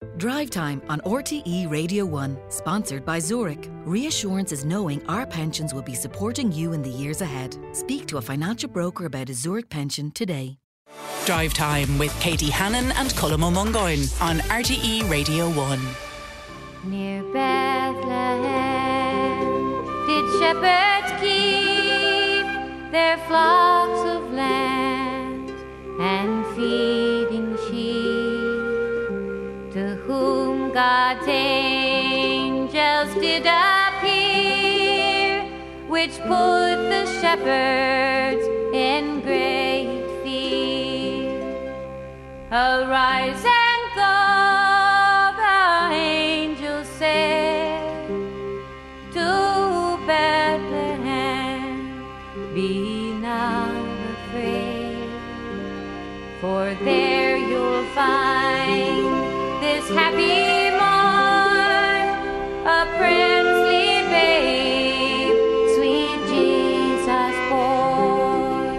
Drive Time on RTE Radio 1, sponsored by Zurich. Reassurance is knowing our pensions will be supporting you in the years ahead. Speak to a financial broker about a Zurich pension today. Drive Time with Katie Hannon and Colm O'Mungoyne on RTE Radio 1. Near Bethlehem did shepherds keep their flocks of lambs and feeding sheep, to whom God's angels did appear, which put the shepherds in great fear. Arise and go, the angel said, to Bethlehem, be not afraid, for there you'll find this happy morn, a princely babe, sweet Jesus born.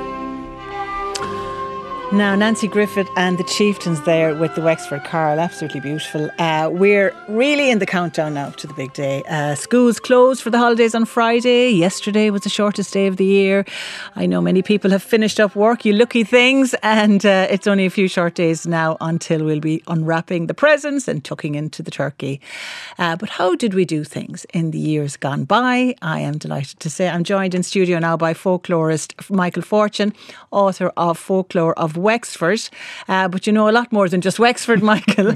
Now, Nancy Griffith and the Chieftains there with the Wexford Carol, absolutely beautiful. We're really in the countdown now to the big day. Schools closed for the holidays on Friday. Yesterday was the shortest day of the year. I know many people have finished up work, you lucky things, and it's only a few short days now until we'll be unwrapping the presents and tucking into the turkey. But how did we do things in the years gone by? I am delighted to say I'm joined in studio now by folklorist Michael Fortune, author of Folklore of Wexford, but you know a lot more than just Wexford, Michael.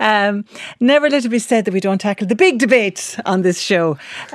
Never let it be said that we don't tackle the big debates on this show.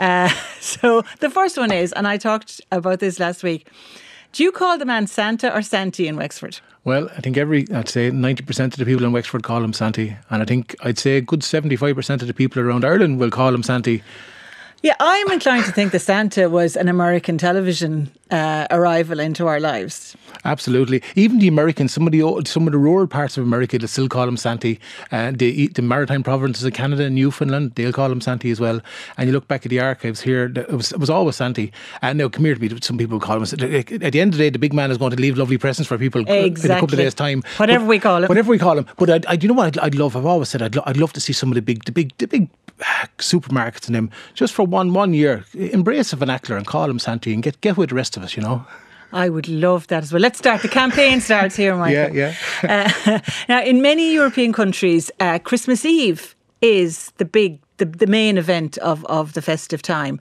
So the first one is, and I talked about this last week, do you call the man Santa or Santy in Wexford? Well, I think I'd say 90% of the people in Wexford call him Santy, and I'd say a good 75% of the people around Ireland will call him Santy. Yeah, I'm inclined to think that Santa was an American television arrival into our lives. Absolutely. Even the Americans, some of the rural parts of America, they still call him Santy. The maritime provinces of Canada and Newfoundland, they'll call him Santy as well. And you look back at the archives here, it was always Santy. And now, come here to me, some people call him. At the end of the day, the big man is going to leave lovely presents for people in a couple of days' time. Whatever we call him. But you know what I'd love? I've always said I'd love to see some of the big supermarkets in him just for one year. Embrace the vernacular and call him Santy and get with the rest of us, you know. I would love that as well. Let's start. The campaign starts here, Michael. Yeah. Now, in many European countries, Christmas Eve is the main event of the festive time.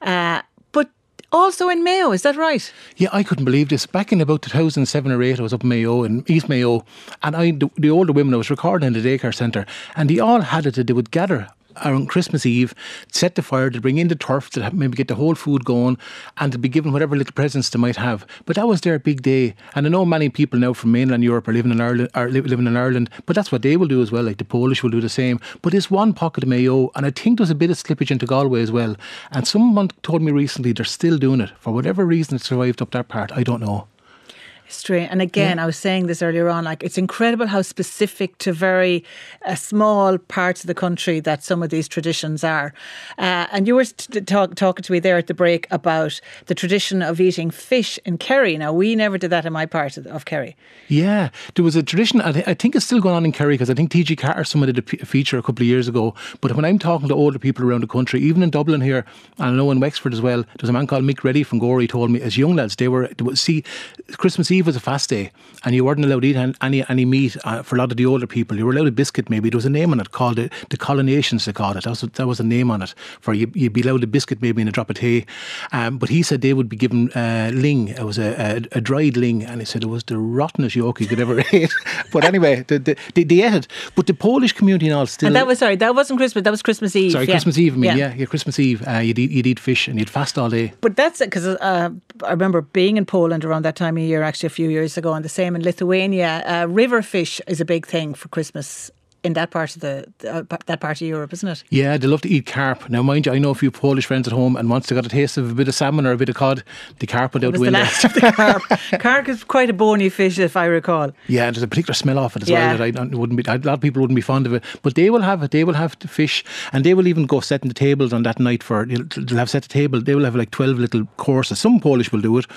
But also in Mayo, is that right? Yeah, I couldn't believe this. Back in about 2007 or 8, I was up in Mayo, in East Mayo, and the older women I was recording in the daycare centre, and they all had it that they would gather around Christmas Eve, set the fire, to bring in the turf, to maybe get the whole food going, and to be given whatever little presents they might have. But that was their big day. And I know many people now from mainland Europe are living in Ireland, but that's what they will do as well. Like the Polish will do the same. But there's one pocket of Mayo, and I think there's a bit of slippage into Galway as well. And someone told me recently they're still doing it. For whatever reason it survived up that part, I don't know. Strange. And again, I was saying this earlier on, like, it's incredible how specific to very small parts of the country that some of these traditions are. And you were talking to me there at the break about the tradition of eating fish in Kerry. Now, we never did that in my part of Kerry. Yeah, there was a tradition, I think it's still going on in Kerry, because I think TG Carter did a feature a couple of years ago. But when I'm talking to older people around the country, even in Dublin here, and I know in Wexford as well, there's a man called Mick Reddy from Gorey told me, as young lads, they would see Christmas Eve was a fast day, and you weren't allowed to eat any meat for a lot of the older people. You were allowed a biscuit maybe. There was a name on it called the Collonations, they called it. That was a name on it. For you'd be allowed a biscuit maybe and a drop of tea. But he said they would be given ling. It was a dried ling, and he said it was the rottenest yolk you could ever eat. But anyway, they ate it. But the Polish community and all still... And that wasn't Christmas, that was Christmas Eve. Sorry, Christmas Eve, Christmas Eve. You'd eat fish and you'd fast all day. But that's it, because I remember being in Poland around that time of year, actually a few years ago, and the same in Lithuania. River fish is a big thing for Christmas in that part of that part of Europe, isn't it? Yeah, they love to eat carp. Now, mind you, I know a few Polish friends at home, and once they got a taste of a bit of salmon or a bit of cod, the carp went out the window. The last of the carp. Carp is quite a bony fish, if I recall. Yeah, and there's a particular smell off it as well that a lot of people wouldn't be fond of it. But they will have it. They will have the fish, and they will even go setting the tables on that night they'll have set the table. They will have like 12 little courses. Some Polish will do it.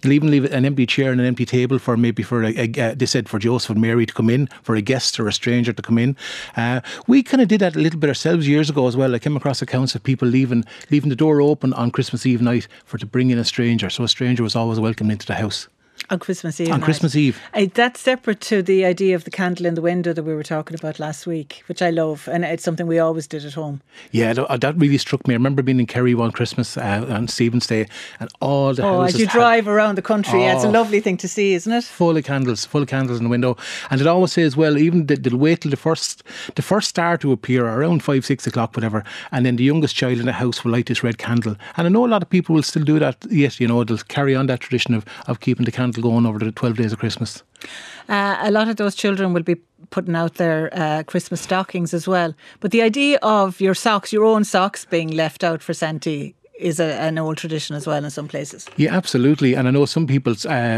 They'll even leave an empty chair and an empty table for they said for Joseph and Mary to come in, for a guest or a stranger to come in. We kind of did that a little bit ourselves years ago as well. I came across accounts of people leaving the door open on Christmas Eve night to bring in a stranger. So a stranger was always welcomed into the house. On Christmas Eve. Christmas Eve. That's separate to the idea of the candle in the window that we were talking about last week, which I love, and it's something we always did at home. Yeah, that really struck me. I remember being in Kerry one Christmas on Stephen's Day, and all the houses. As you drive around the country, it's a lovely thing to see, isn't it? Full of candles in the window. And it always says, well, even they'll wait till the first star to appear around 5, 6 o'clock, whatever, and then the youngest child in the house will light this red candle. And I know a lot of people will still do that yet, they'll carry on that tradition of keeping the candle going over the 12 days of Christmas. A lot of those children will be putting out their Christmas stockings as well. But the idea of your own socks being left out for Santi is an old tradition as well in some places. Yeah, absolutely. And I know some people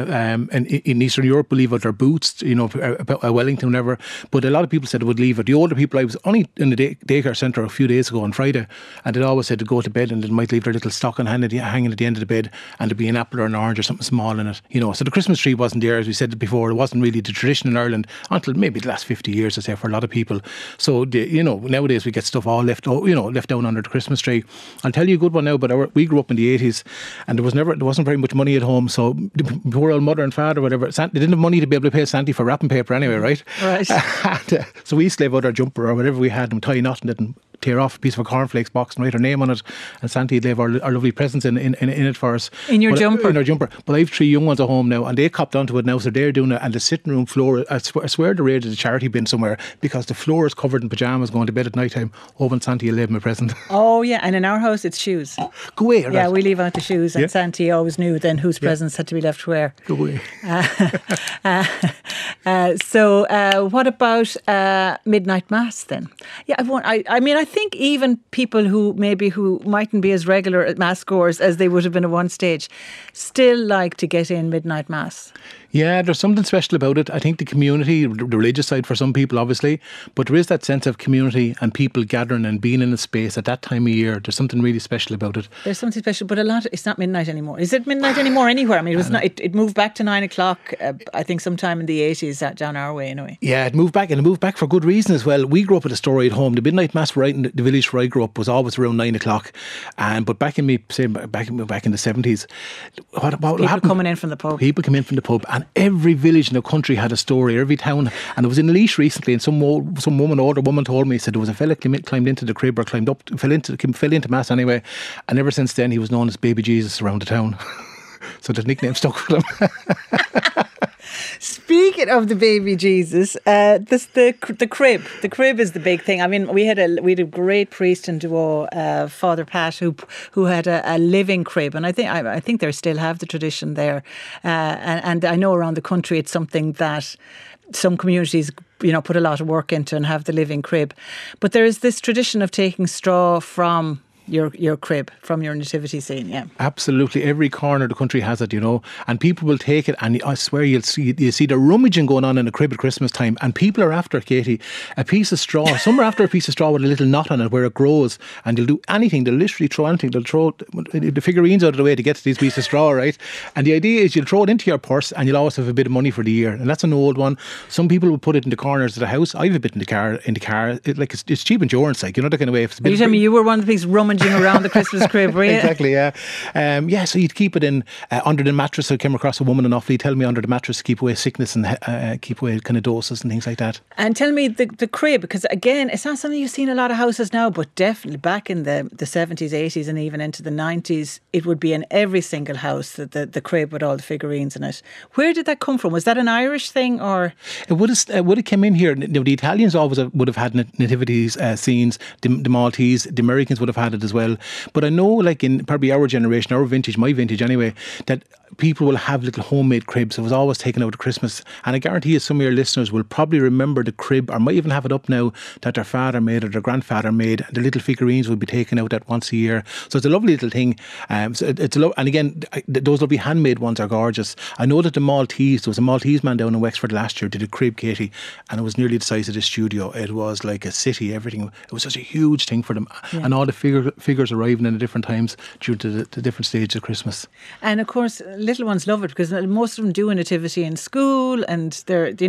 in Eastern Europe will leave out their boots, Wellington, whatever. But a lot of people said they would leave it. The older people, I was only in the daycare centre a few days ago on Friday, and they always said to go to bed and they might leave their little stocking hanging at the end of the bed, and there'd be an apple or an orange or something small in it. So the Christmas tree wasn't there, as we said before. It wasn't really the tradition in Ireland until maybe the last 50 years, I say, for a lot of people. So nowadays we get stuff all left down under the Christmas tree. I'll tell you a good one now, but we grew up in the 80s, and there wasn't very much money at home, so poor old mother and father, whatever, they didn't have money to be able to pay Santi for wrapping paper anyway, right? Right. So we used to leave out our jumper or whatever we had and tie a knot in it and tear off a piece of a cornflakes box and write our name on it, and Santi would leave our lovely presents in it for us. In our jumper. But I have 3 young ones at home now, and they copped onto it now, so they're doing it. And the sitting room floor, I swear they're raided a charity bin somewhere, because the floor is covered in pyjamas going to bed at night time. Hoping Santi will leave me a present. Oh yeah, and in our house it's shoes. Go away. Yeah, we leave out the shoes, and Santi always knew then whose presents had to be left where. Go away. So what about midnight mass then? Yeah, I think even people who mightn't be as regular at mass goers as they would have been at one stage still like to get in midnight mass. Yeah, there's something special about it. I think the community, the religious side for some people, obviously, but there is that sense of community and people gathering and being in a space at that time of year. There's something really special about it. There's something special, but it's not midnight anymore. Is it midnight anymore anywhere? I mean, it moved back to 9 o'clock, I think sometime in the 80s down our way anyway. Yeah, it moved back for good reason as well. We grew up with a story at home. The midnight mass right in the village where I grew up was always around 9 o'clock. But back in the 70s, what happened? People coming in from the pub. People come in from the pub, and every village in the country had a story, every town. And I was in Laois recently, and some older woman told me, said there was a fella climbed into the crib, or climbed up, fell into mass anyway, and ever since then he was known as Baby Jesus around the town. So the nickname stuck with him. Speaking of the Baby Jesus, the crib. The crib is the big thing. I mean, we had a great priest in Duo, Father Pat, who had a living crib, and I think they still have the tradition there. And I know around the country it's something that some communities put a lot of work into and have the living crib. But there is this tradition of taking straw from your crib, from your nativity scene. Yeah, absolutely. Every corner of the country has it, and people will take it, and I swear you see the rummaging going on in a crib at Christmas time, and people are after, Katie, a piece of straw. Some are after a piece of straw with a little knot on it where it grows, and they'll do anything. They'll literally throw anything. They'll throw the figurines out of the way to get to these pieces of straw, right? And the idea is you'll throw it into your purse, and you'll always have a bit of money for the year, and that's an old one. Some people will put it in the corners of the house. I have a bit in the car. It's cheap insurance, that kind of way. Are you telling me you were one of the things rummaging around the Christmas crib, were you? Exactly, yeah. So you'd keep it in under the mattress. I came across a woman in Offaly tell me under the mattress to keep away sickness and keep away kind of doses and things like that. And tell me the crib, because again, it's not something you see in a lot of houses now, but definitely back in the 70s, 80s and even into the 90s, it would be in every single house, the crib with all the figurines in it. Where did that come from? Was that an Irish thing, or? It would have come in here. The Italians always would have had nativities scenes, the Maltese, the Americans would have had it as well. But I know, like in probably our generation, our vintage, my vintage anyway, that people will have little homemade cribs. It was always taken out at Christmas. And I guarantee you some of your listeners will probably remember the crib, or might even have it up now, that their father made or their grandfather made. The little figurines will be taken out at once a year. So it's a lovely little thing. And again, those lovely handmade ones are gorgeous. I know that there was a Maltese man down in Wexford last year did a crib, Katie, and it was nearly the size of the studio. It was like a city, everything. It was such a huge thing for them. Yeah. And all the figures arriving in at different times due to the different stages of Christmas. And of course, little ones love it because most of them do a nativity in school, and they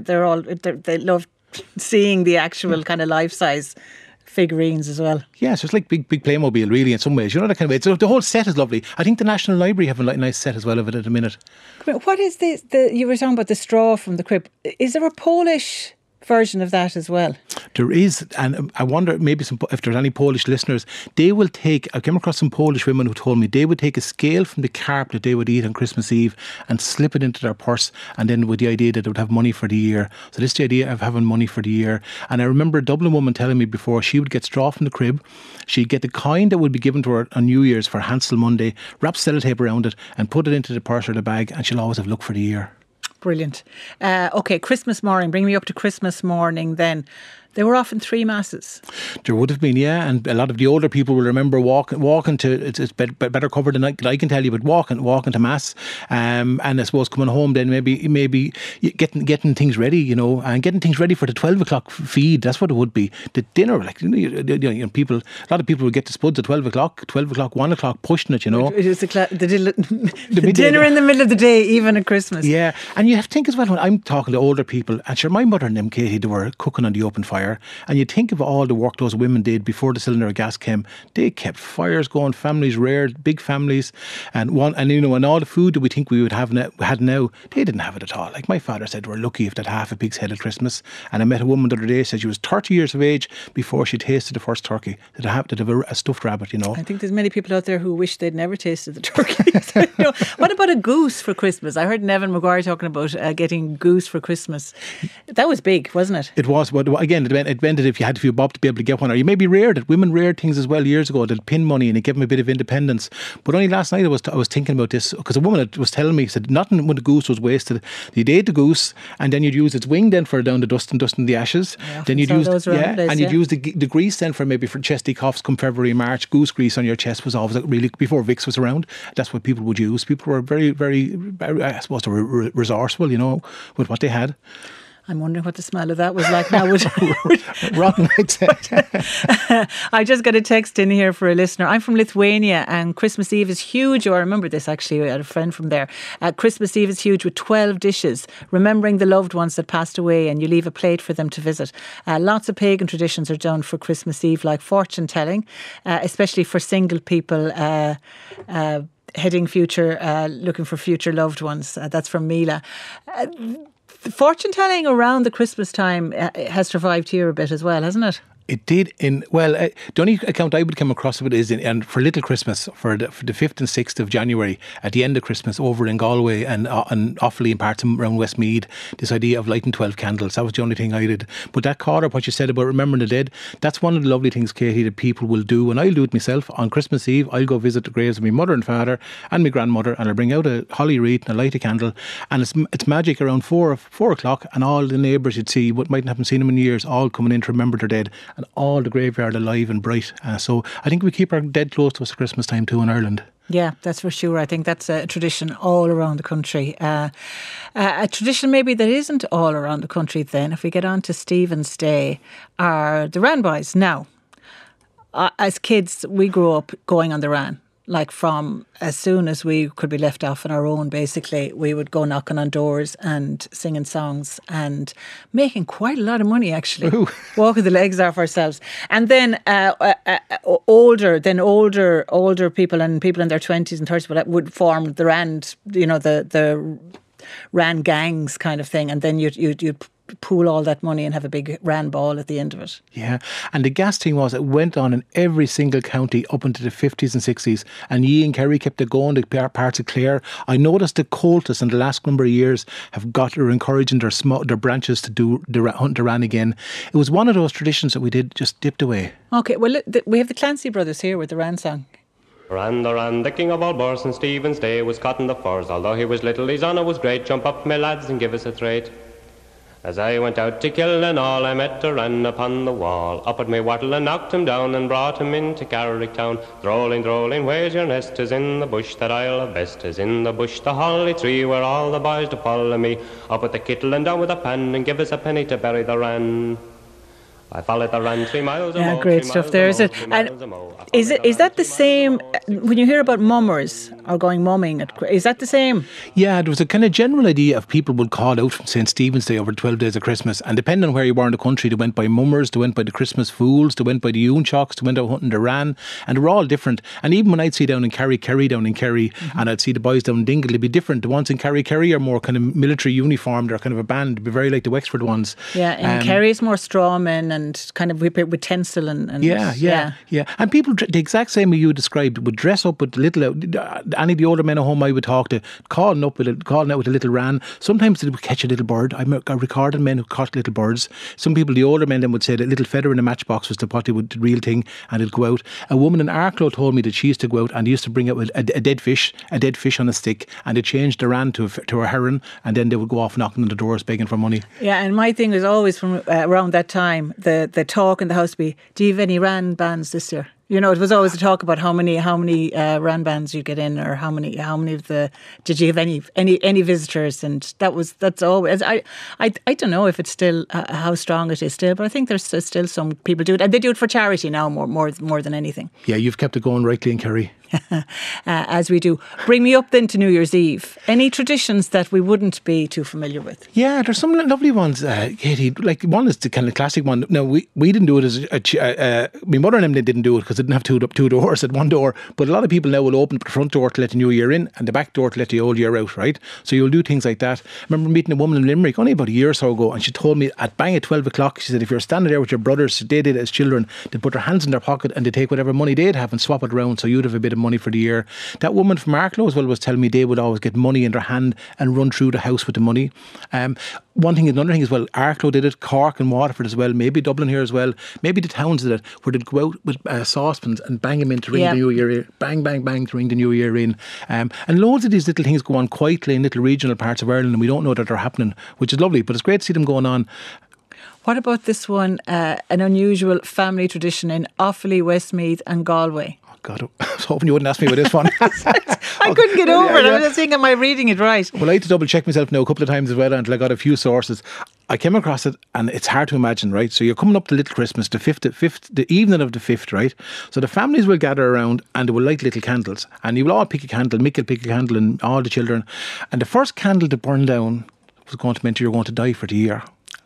love seeing the actual kind of life-size figurines as well. Yeah, so it's like big Playmobil really in some ways, you know, that kind of way. So the whole set is lovely. I think the National Library have a nice set as well of it at the minute. What is you were talking about the straw from the crib. Is there a Polish version of that as well? There is, and I wonder maybe if there's any Polish listeners, they will take, I came across some Polish women who told me they would take a scale from the carp that they would eat on Christmas Eve and slip it into their purse, and then with the idea that they would have money for the year. So this is the idea of having money for the year. And I remember a Dublin woman telling me before, she would get straw from the crib, she'd get the kind that would be given to her on New Year's for Hansel Monday, wrap sellotape around it and put it into the purse or the bag, and she'll always have luck for the year. Brilliant. Okay, Christmas morning. Bring me up to Christmas morning then. There were often 3 masses. There would have been, yeah, and a lot of the older people will remember walking to, it's better covered than I can tell you, but walking to mass, and I suppose coming home then maybe getting things ready, you know, and getting things ready for the 12 o'clock feed. That's what it would be. The dinner, like, you know, people, a lot of people would get to spuds at 12 o'clock, 1 o'clock, pushing it, you know. It was the dinner in the middle of the day, even at Christmas. Yeah, and you have to think as well, when I'm talking to older people, and sure, my mother and them, Katie, they were cooking on the open fire. And you think of all the work those women did before the cylinder of gas came. They kept fires going, families reared, big families, and you know, and all the food that we think we would have had now, they didn't have it at all. Like my father said, we're lucky if they'd half a pig's head at Christmas. And I met a woman the other day, said she was 30 years of age before she tasted the first turkey. That have a stuffed rabbit, you know. I think there's many people out there who wish they'd never tasted the turkey. You know, what about a goose for Christmas? I heard Nevin Maguire talking about getting goose for Christmas. That was big, wasn't it? It was, but again, it meant that if you had a few bob to be able to get one, or you maybe reared it. Women reared things as well years ago. They'd pin money and it gave them a bit of independence. But only last night I was thinking about this, because a woman was telling me, said nothing when the goose was wasted. You'd ate the goose and then you'd use its wing then for down the dust and the ashes. Then you'd use you'd use the grease then for chesty coughs come February, March. Goose grease on your chest was always really, before Vicks was around, that's what people would use. People were very, very, I suppose they were resourceful, you know, with what they had. I'm wondering what the smell of that was like now. Rotten, I'd say. I just got a text in here for a listener. I'm from Lithuania and Christmas Eve is huge. I remember this actually, I had a friend from there. Christmas Eve is huge with 12 dishes, remembering the loved ones that passed away, and you leave a plate for them to visit. Lots of pagan traditions are done for Christmas Eve, like fortune telling, especially for single people heading future, looking for future loved ones. That's from Mila. Fortune telling around the Christmas time has survived here a bit as well, hasn't it? It did the only account I would come across of it is and for Little Christmas, for the 5th and 6th of January, at the end of Christmas, over in Galway and Offaly and parts around Westmeath, this idea of lighting 12 candles. That was the only thing I did. But that caught up what you said about remembering the dead. That's one of the lovely things, Katie, that people will do, and I'll do it myself. On Christmas Eve, I'll go visit the graves of my mother and father and my grandmother, and I'll bring out a holly wreath and I'll light a candle, and it's magic around 4 o'clock, and all the neighbours you'd see, what mightn't have seen them in years, all coming in to remember their dead, and all the graveyard alive and bright. So I think we keep our dead close to us at Christmas time too in Ireland. Yeah, that's for sure. I think that's a tradition all around the country. A tradition maybe that isn't all around the country then, if we get on to Stephen's Day, are the Ranboys. Now, as kids, we grew up going on the Ran. Like from as soon as we could be left off on our own, basically, we would go knocking on doors and singing songs and making quite a lot of money, actually. Ooh. Walking the legs off ourselves. And then older people and people in their 20s and 30s would form the Ran, you know, the Ran gangs kind of thing. And then you'd pool all that money and have a big Ran ball at the end of it. Yeah, and the gas thing was, it went on in every single county up into the 50s and 60s, and Yee and Kerry kept it going, the parts of Clare. I noticed the Coltis in the last number of years are encouraging their branches to do hunt the Ran again. It was one of those traditions that we did just dipped away. Okay, well we have the Clancy brothers here with the Ran song. Ran the king of all birds, and Stephen's Day was caught the furs. Although he was little, his honour was great. Jump up, my lads, and give us a thrate. As I went out to kill and all, I met a Ran upon the wall. Up at me wattle and knocked him down and brought him into Carrick town. Drolling, where's your nest? 'Tis in the bush that I love best. 'Tis in the bush, the holly tree, where all the boys do follow me. Up at the kittle and down with a pan, and give us a penny to bury the Ran. I followed the run 3 miles. Yeah, great stuff there, is it? And is that the same when you hear about mummers or going mumming? Is that the same? Yeah, there was a kind of general idea of people would call out from St. Stephen's Day over 12 days of Christmas, and depending on where you were in the country, they went by mummers, they went by the Christmas fools, they went by the Unchocks, they went out hunting the Ran, and they were all different. And even when I'd see down in Kerry down in Kerry, and I'd see the boys down in Dingle, they'd be different. The ones in Kerry are more kind of military uniform, they're kind of a band, they'd be very like the Wexford ones. Yeah, in Kerry it's more strawmen and kind of with tinsel and yeah. And people the exact same way you described would dress up with little any of the older men at home I would talk to calling out with a little Ran. Sometimes they would catch a little bird. I recorded men who caught little birds. Some people, the older men, then would say that little feather in a matchbox was the real thing, and it'd go out. A woman in Arklow told me that she used to go out and used to bring out a dead fish on a stick, and they changed the Ran to a heron, and then they would go off knocking on the doors begging for money. Yeah, and my thing was always from around that time the talk in the house be, do you have any Ran bands this year? You know, it was always a talk about how many Ran bands you get in, or how many of the, did you have any visitors? And that's always, I don't know if it's still how strong it is still, but I think there's still some people do it, and they do it for charity now more than anything. Yeah, you've kept it going rightly in Kerry. As we do. Bring me up then to New Year's Eve. Any traditions that we wouldn't be too familiar with? Yeah, there's some lovely ones, Katie. Like one is the kind of classic one. Now we didn't do it as my mother and them, they didn't do it because they didn't have two doors at one door. But a lot of people now will open the front door to let the new year in and the back door to let the old year out, right? So you'll do things like that. I remember meeting a woman in Limerick only about a year or so ago, and she told me at 12 o'clock, she said if you're standing there with your brothers, they did it as children, they'd put their hands in their pocket and they'd take whatever money they'd have and swap it around so you'd have a bit of money for the year. That woman from Arklow as well was telling me they would always get money in their hand and run through the house with the money. One thing, another thing as well, Arklow did it, Cork and Waterford as well, maybe Dublin here as well, maybe the towns did it, where they'd go out with saucepans and bang them in to ring the new year in, bang to ring the new year in. And loads of these little things go on quietly in little regional parts of Ireland, and we don't know that they're happening, which is lovely, but it's great to see them going on. What about this one, an unusual family tradition in Offaly, Westmeath and Galway? God, I was hoping you wouldn't ask me about this one. I couldn't get over it. I was just thinking, am I reading it right? Well, I had to double check myself now a couple of times as well until I got a few sources. I came across it and it's hard to imagine, right? So you're coming up to Little Christmas, the evening of the 5th, right? So the families will gather around and they will light little candles, and you will all pick a candle, Mick will pick a candle and all the children. And the first candle to burn down was going to mean you're going to die for the year.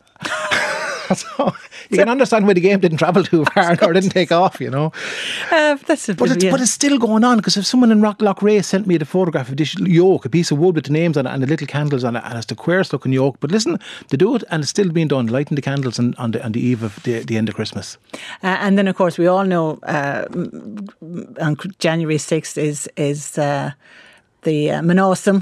So you can understand why the game didn't travel too far or didn't take off, you know. But it's still going on, because if someone in Lochray sent me the photograph of this yoke, a piece of wood with the names on it and the little candles on it, and it's the queerest looking yoke. But listen, they do it and it's still being done, lighting the candles on the eve of the end of Christmas. And then, of course, we all know on January 6th is the Manassam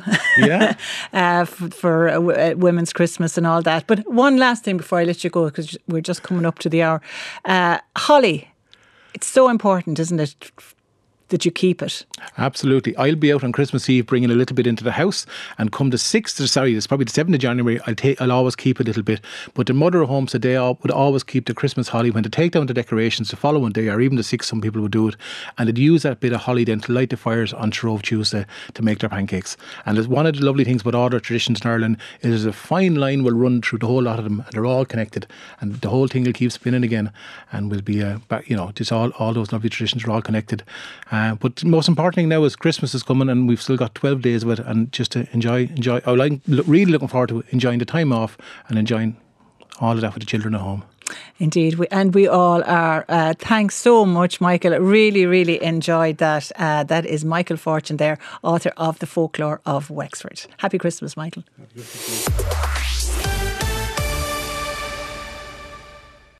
for Women's Christmas and all that. But one last thing before I let you go, because we're just coming up to the hour. Holly, it's so important, isn't it, that you keep it? Absolutely. I'll be out on Christmas Eve bringing a little bit into the house, and come the 6th, it's probably the 7th of January, I'll always keep a little bit. But the mother of home said they would always keep the Christmas holly when they take down the decorations the following day, or even the 6th, some people would do it, and they'd use that bit of holly then to light the fires on Shrove Tuesday to make their pancakes. And it's one of the lovely things about all their traditions in Ireland is a fine line will run through the whole lot of them, and they're all connected, and the whole thing will keep spinning again, and will be just all those lovely traditions are all connected. But the most important thing now is Christmas is coming, and we've still got 12 days of it, and just to enjoy. I'm really looking forward to enjoying the time off and enjoying all of that with the children at home. Indeed, we all are. Thanks so much, Michael. Really, really enjoyed that. That is Michael Fortune there, author of The Folklore of Wexford. Happy Christmas, Michael. Happy Christmas.